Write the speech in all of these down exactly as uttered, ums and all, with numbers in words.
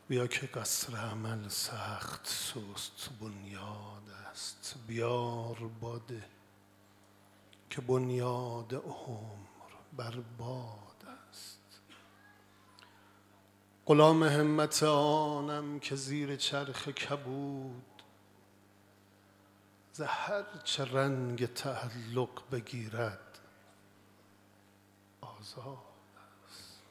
بیا که قصر عمل سخت سست بنیاد است، بیار باده که بنیاد عمر بر باد است. غلام همت آنم که زیر چرخ کبود، ز هر چه رنگ تعلق بگیرد آزاد است.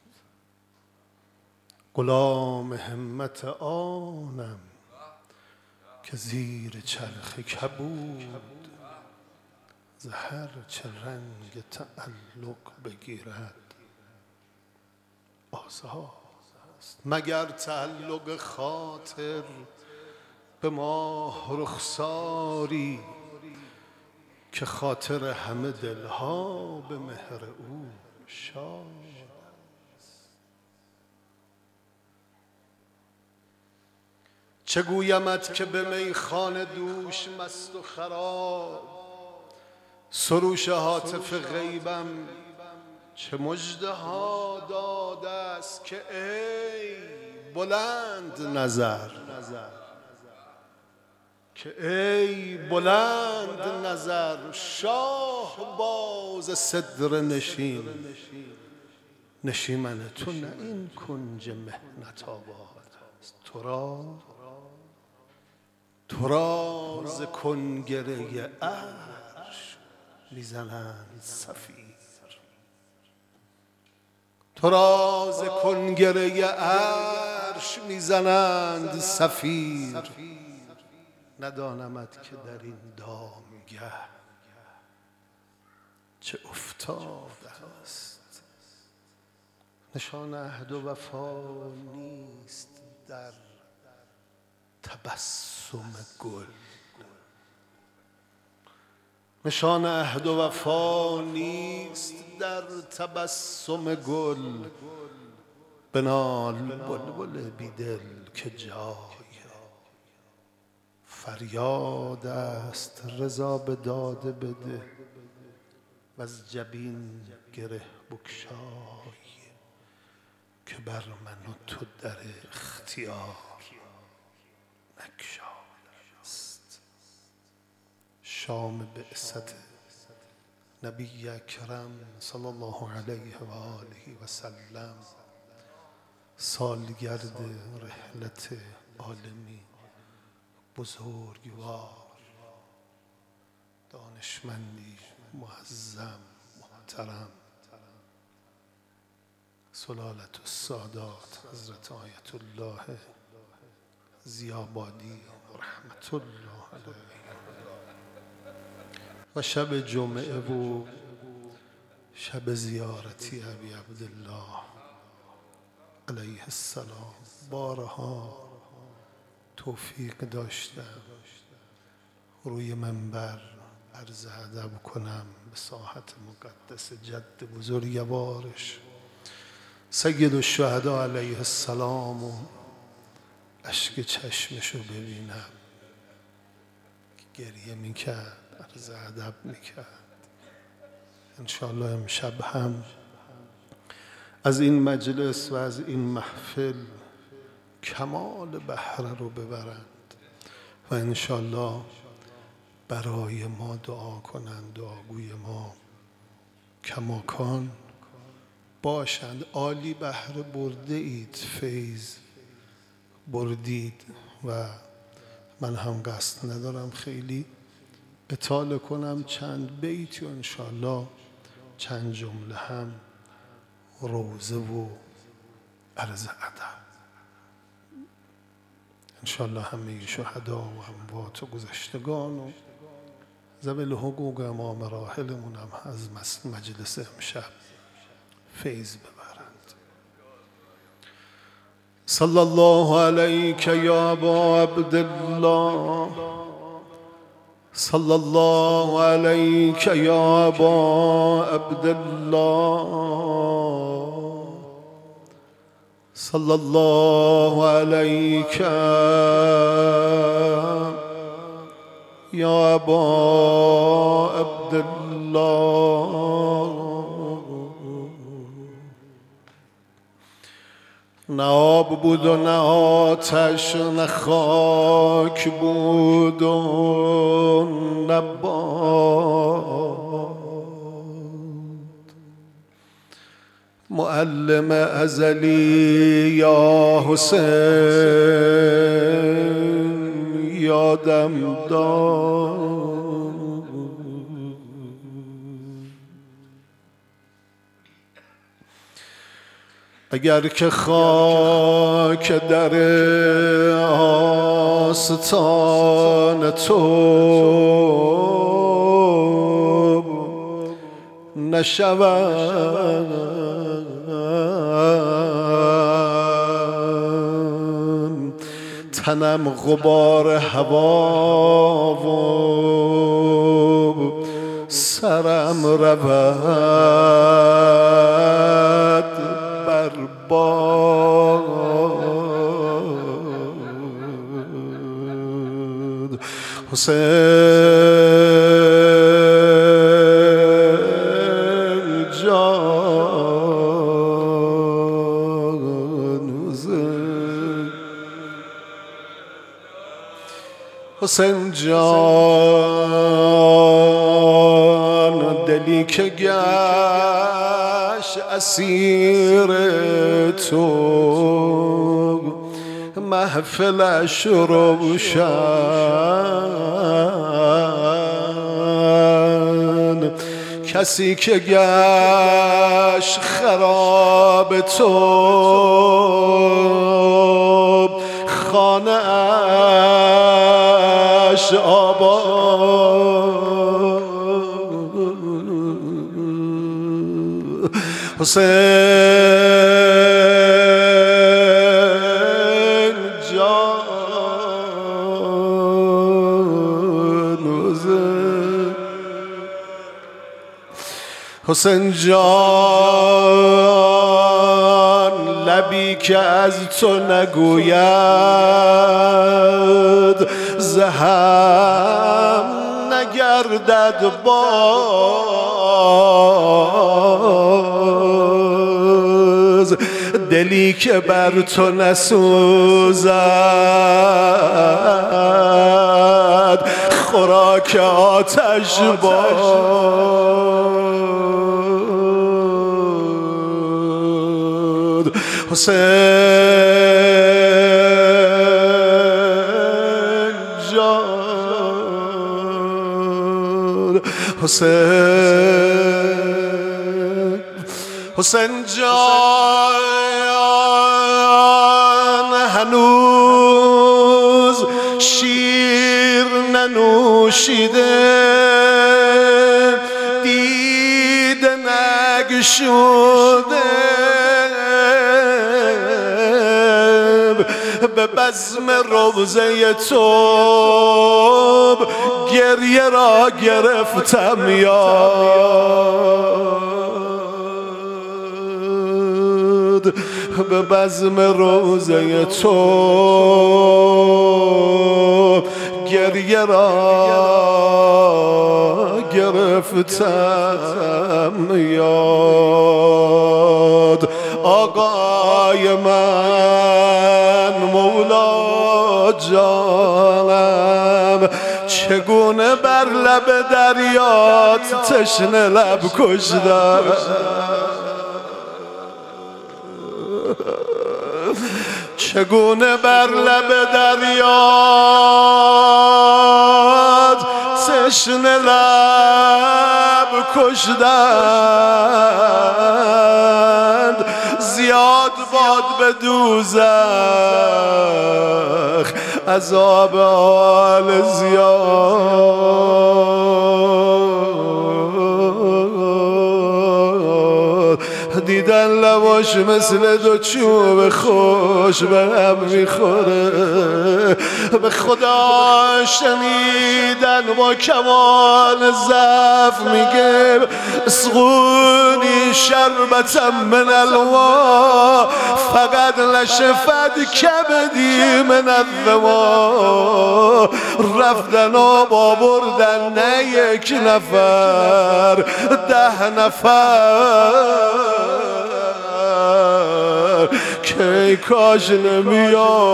غلام همت آنم که زیر چرخ کبود، ز هر چه رنگ تعلق بگیرد آزاد است. مگر تعلق خاطر به ماه رخساری که خاطر همه دلها به مهر او شاد است. چه گویمت که به میخانه دوش مست و خراب، سروش هاتف غیبم چه مژده ها داده است که ای بلند نظر، که ای بلند نظر شاه باز صدر نشین. نشیمن تو نه این کنج محنت آباد است، تو را تو را ز کنگره عرش میزنند صفیر. تو را ز کنگره عرش میزنند صفیر. ندانمت که در این دامگه چه افتاده است. نشان عهد و وفا نیست در تبسم گل، نشان عهد و وفا نیست در تبسم گل. بنال بلبل بیدل که جای فریاد است. رضا به داده بده و از جبین گره بگشای که بر من و تو در اختیار نگشاده است. شام بعثت نبی اکرم صلی الله علیه و آله و سلم، سالگرد رحلت عالمی بزرگوار، دانشمندی معظم محترم، سلالت السادات حضرت آیت الله ضیاءبادی رحمت الله علیه. و شب جمعه و شب زیارتی ابی عبدالله علیه السلام بارها توفیق داشتم روی منبر عرض ادب کنم به ساحت مقدس جد بزرگوارش سید الشهدا علیه السلام و اشک چشمشو ببینم که گریه میکرد، عرض ادب میکرد. انشاءالله امشب هم از این مجلس و از این محفل کمال بهره رو ببرند و انشاءالله برای ما دعا کنند، دعاگوی ما کماکان باشند. عالی بهره برده اید، فیض بردید و من هم قصد ندارم خیلی اطاله کنم. چند بیتی و انشاءالله چند جمله هم روزه و عرض ادب. انشاءالله همه شهدا و اموات و گذشتگان و ذوی الحقوق امام راحلمون هم از مجلس امشب فیض ببرند. صلی الله علیک یا ابا عبدالله، صلی الله علیک یا ابا عبدالله، صلی الله علیک یا ابا عبدالله. نه آب بود و نه آتش نه خاک بود و نه باد. معلم ازلی یا حسین یادم داد، اگر که خاک در آستان تو نشوم، تنم غبار هوا و سرم رود بر باد. حسین جان، حسین جان، دلی که گشت اسیر تو، محفلش روشن، کسی که گشت خراب تو، خانه اش آباد. حسین جان، حسین جان، لبی که از تو نگوید زهم نگردد باز، دلی که بر تو نسوزد خوراک آتش باد. حسین جان، حسین حسین جان، هنوز شیر ننوشیده، دیده نگشوده، به بزم روضه تو گریه را گرفتم یاد، به بزم روضه تو گریه را گرفتم یاد. آقای من، مولا جانم، چگونه بر لب دریات تشنه لب کشیدم، چگونه بر لب دریات تشنه لب کشیدند. زیاد باد به دوزخ عذاب آل زیاد، دیدن لباش مثل دو چوب خوش به هم میخوره. به خدا شنیدن با کمال ضعف میگه اسقونی شربتا من الماء فقط لشفت کبدی من الظما. رفتن و با بردن نه یک نفر، ده نفر که که ای کاش نمی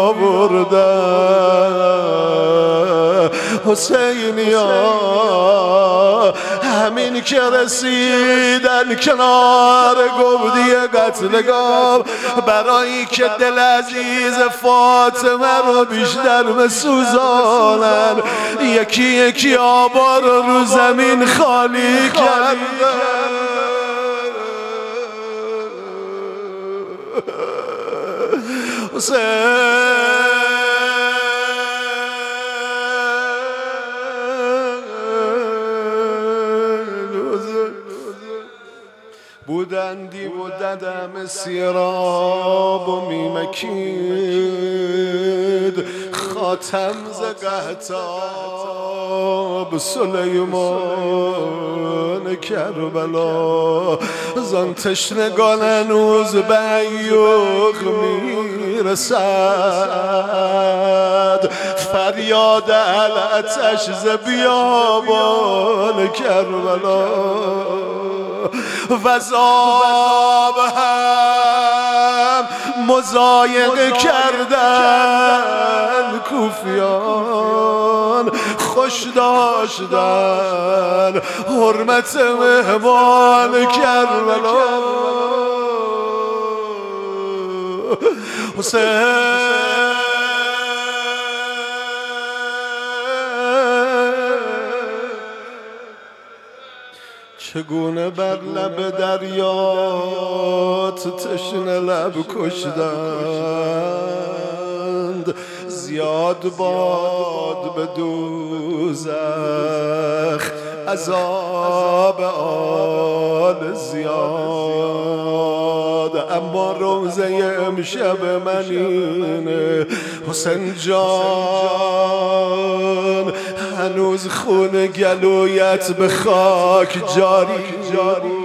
آوردن حسینیا. همین که رسیدن کنار گودی قتلگاه، برایی که دل عزیز فاطمه رو بیشتر مسوزانن، یکی یکی آبا رو رو زمین خالی کردن. بودندی و ددم سیراب و میمکید، خاتم ز قحطاب سلیمان کربلا. زان تشنگان هنوز به عیوق میرسد، فریاد الاتش ز بیابان کربلا. وزاب هم مضایقه کردن کوفیان، خوش داشتن حرمت مهمان کربلا. حسین چگونه بر لب دریات تشنه لب کشتند، زیاد باد به دوزخ عذاب آل زیاد. اما روزه امشب من اینه حسین جان، هنوز خون گلویت به خاک جاری جاری.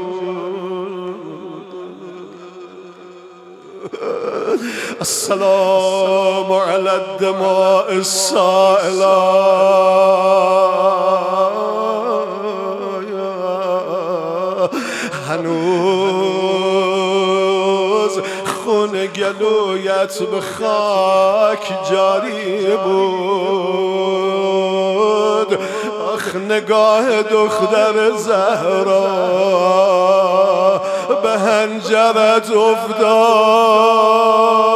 السلام علی الدماء السائلة. هنوز خون گلویت به خاک جاری بود. آخ نگاه دختر زهرا به هنجرت افتاد.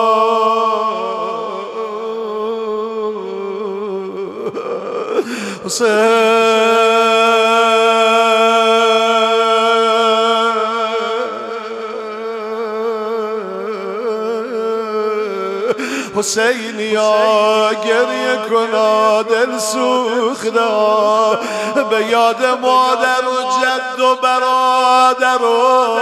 حسینیا گریه کنا دل سوختا، به یاد مادر و جد و برادر و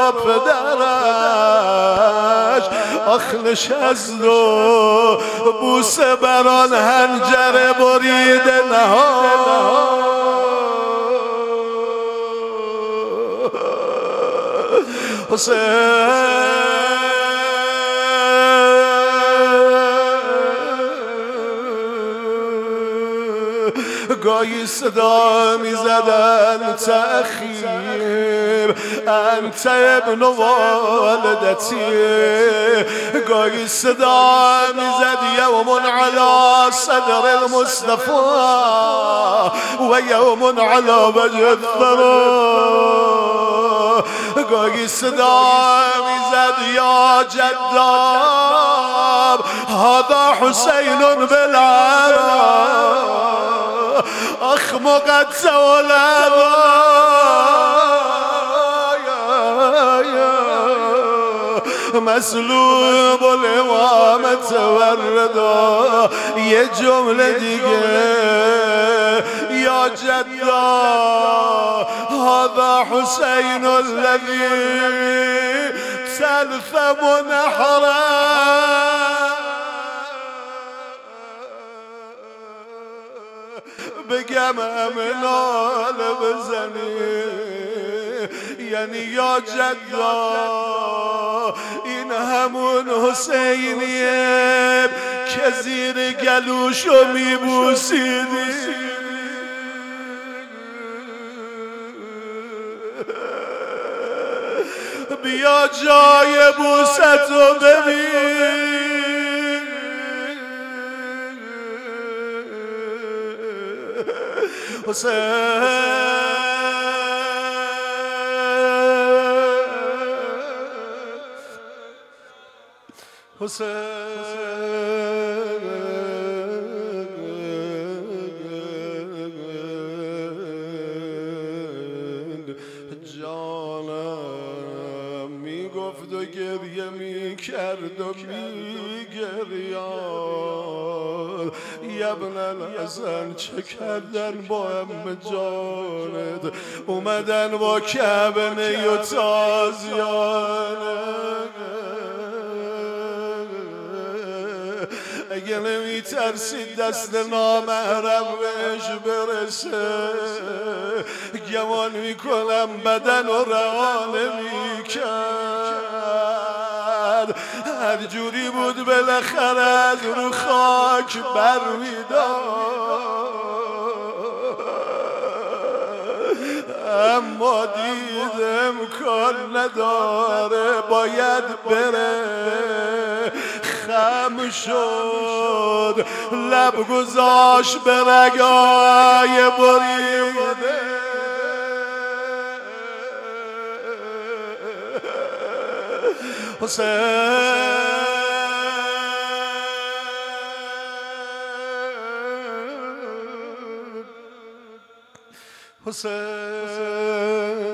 پدرش. آخ نشست و بوسه بران هنجره بریده نهاد. حسین گاهی صدا می زدن تأخیر انت ابن والدتی، گاهی صدا می زد یوم علی صدر المصطفى و یوم علی وجه الثرى. گاهی صدا می زد یا جداب هذا حسین بالعراء. آخ مقدس الهدايا مسلوب الامامت والرضا. یه جمله دیگه یا جدا هذا حسین الذي تلثم نحره. بگم امنال بزنی یعنی یا جدا این همون حسینیه که زیر گلوشو میبوسیدی. بیا جای بوستو ببین حسین حسین جانم میگفت و گریه میکرد و میگریاد ابن الحسن چه کردن با ام جانت اومدن با کعبه و تازیانه اگه نمی ترسید دست نامحرم بهش برسه گمان میکنم بدن و رها نمیکرد هر جوری بود بالاخره از رو خاک برمیداد اما دید امکان نداره باید بره خم شد لب گذاشت به رگای بریده حسین حسین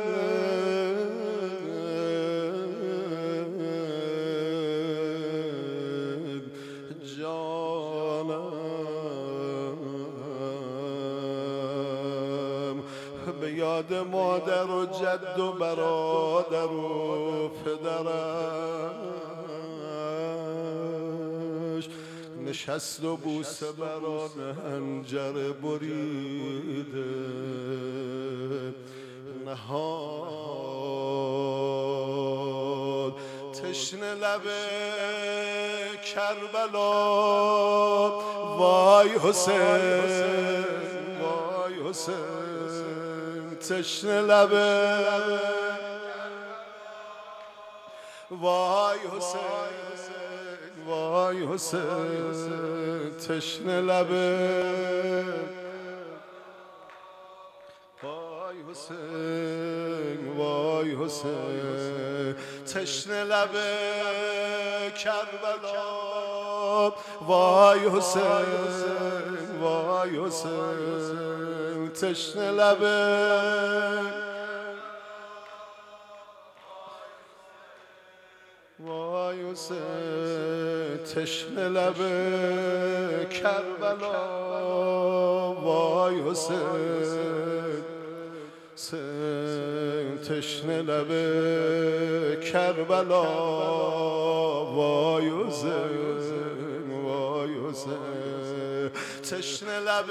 جانم به یاد مادر و جد و برادر و پدرش نشست و بوسه بران حنجره بریده نهاد تشنه لب کربلا وای حسین وای حسین تشنه لب وای حسین وای حسین تشنه لب وای حسین وای حسین تشنه لب کربلا وای حسین وای حسین تشنه لب وای حسین تشنه لب کربلا وای حسین تشنه لب کربلا وای حسین وای حسین تشنه لب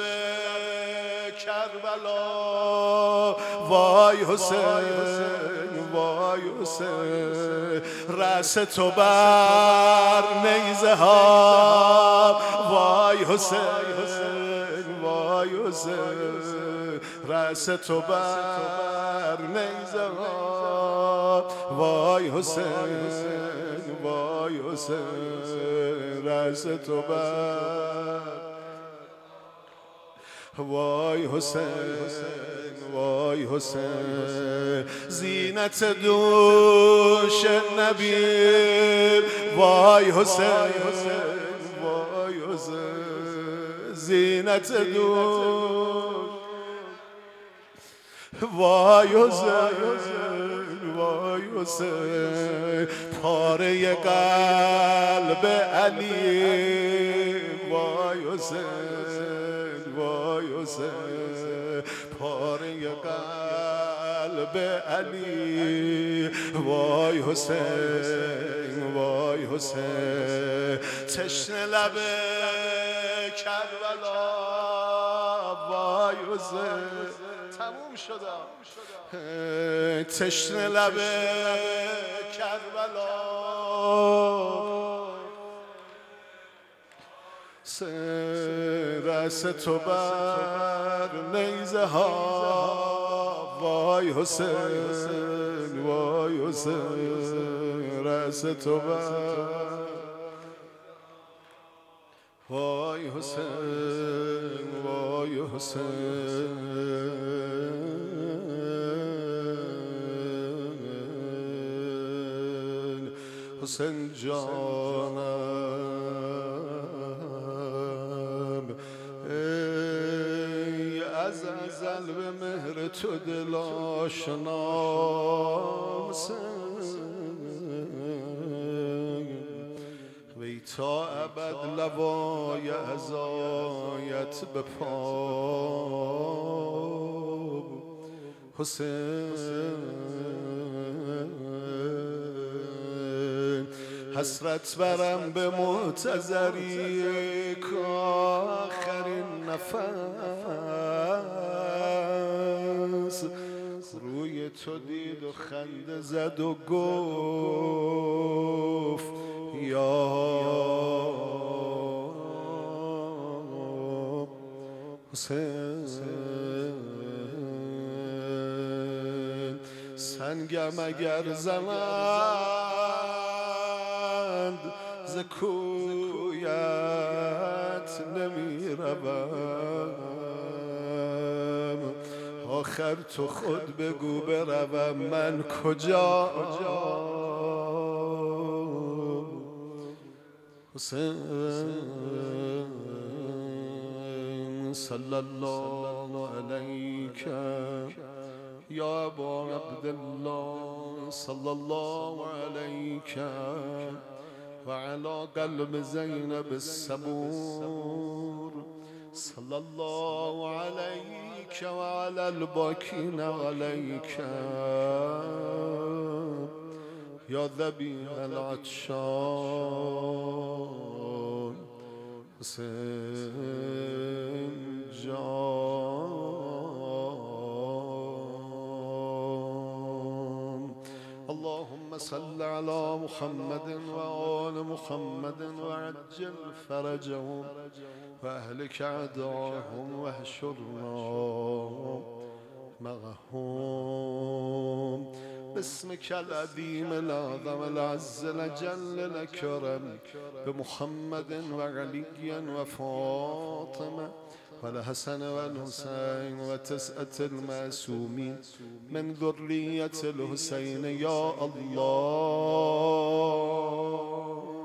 کربلا وای حسین وای حسین رأس تو بر نیزه ها وای حسین وای حسین رأس تو بر نیزه ها وای حسین وای حسین رأس تو بر وای حسین وای حسین زینت دوش نبی وای حسین وای حسین زینت دوش وای حسین وای حسین پاره قلب علی وای حسین وای حسین پاره قلب علی وای حسین وای حسین تشنه لب کربلا وای حسین تموم شدم تشنه لب کربلا رأس تو بر نیزه ها وای حسین وای حسین رأس تو بر وای حسین وای حسین حسین جانم ای از ازل به مهر تو دل آشنام وی تا ابد لوای عزایت به پا حسین حسرت برم به معتذری که آخرین نفس روی تو دید و خنده زد و گفت یا حسین سنگم اگر زنند ز کویت نمی روم آخر تو خود بگو بروم من کجا حسین صلی الله علیک یا ابا عبدالله صلی الله علیک و علی قلب زینب الصبور صلی الله علیک و علی الباکین علیک یا ذبیح العطشان حسین جان اللهم صل على محمد و آل محمد و عجل فرجهم و اهلک اعداهم و احشرنا معهم باسمك العظيم الأعظم العز الأجل الأكرم بمحمد وعلي وفاطمة والحسن والحسين وتسعة المعصومين من ذرية الحسين يا الله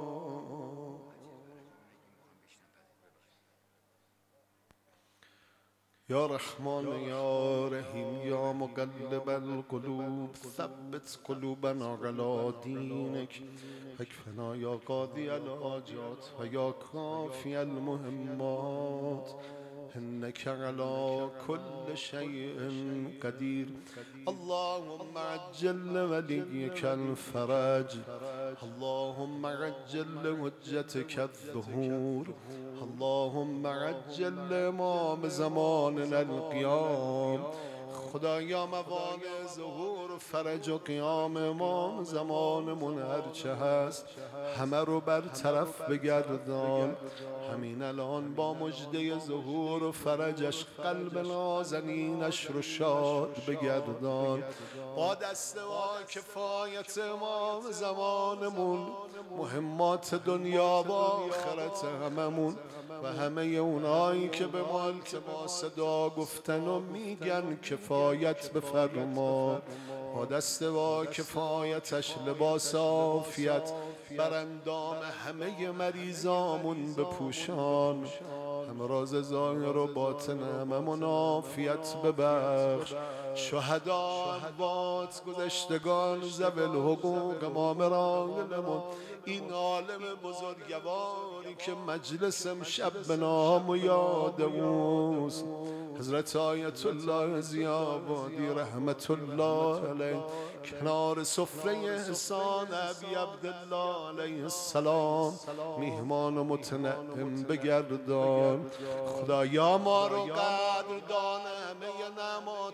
یا رحمان یا رحیم یا مقلب القلوب ثبت قلوبنا على دینک اکفنا یا قاضی الحاجات و یا کافی المهمات انك على كل شيء قدير اللهم عجل لوليك الفرج اللهم عجل لحجتك الظهور اللهم عجل لامام زماننا القيام خدایا موانع ظهور و فرج و قیام امام زمانمون هرچه هست همه رو برطرف بگردان همین الان با مژده ظهور و فرجش قلب نازنینش رو شاد بگردان با دست و کفایت امام زمانمون مهمات دنیا و آخرت هممون و همه اونایی که به ما التماس دعا گفتن و میگن کفایت بفرما با دست و کفایتش لباس عافیت بر اندام همه مریضامون بپوشان امراض ظاهر و باطن هممون عافیت ببخش شهدا اموات گذشتگان ذوی الحقوق امام راحلمون این عالم بزرگواری که مجلس امشب به نام و یاد اوست حضرت آیت الله ضیاء‌آبادی رحمت الله علیه کنار سفره احسان ابی عبدالله علیه السلام میهمان و متنعم بگردان خدایا ما رو قدردان همه نعماتت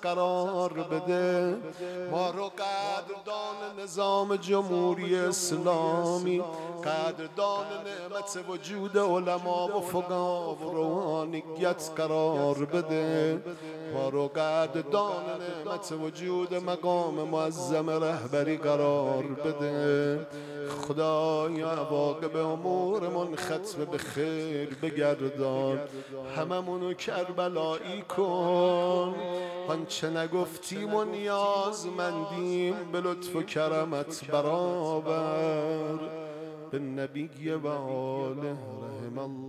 قرار بده. ما رو قدردان نظام جمهوری اسلامی، قدردان نعمت وجود علما و فقها و روحانیت قرار بده. ما رو قدردان نعمت وجود مقام معظم رهبری قرار بده. خدایا عواقب امورمون ختم به خیر بگردان، هممونو کربلایی کن. آنچه نگفتیم و نیازمندیم به لطف و کرمت برآور. به نبی و آله رحم الله.